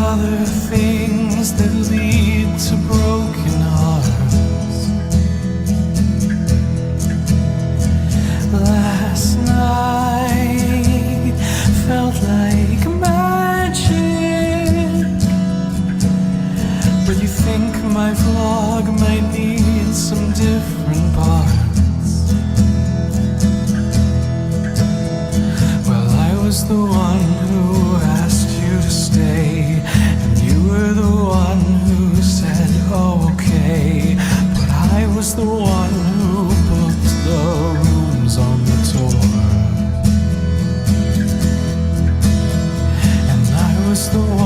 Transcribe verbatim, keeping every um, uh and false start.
other things that lead to broken hearts. Last night felt like magic, but you think my vlog might need some different parts. Well, I was the one who asked you to stay, and you were the one who said okay, but I was the one who booked the rooms on the tour, and I was the one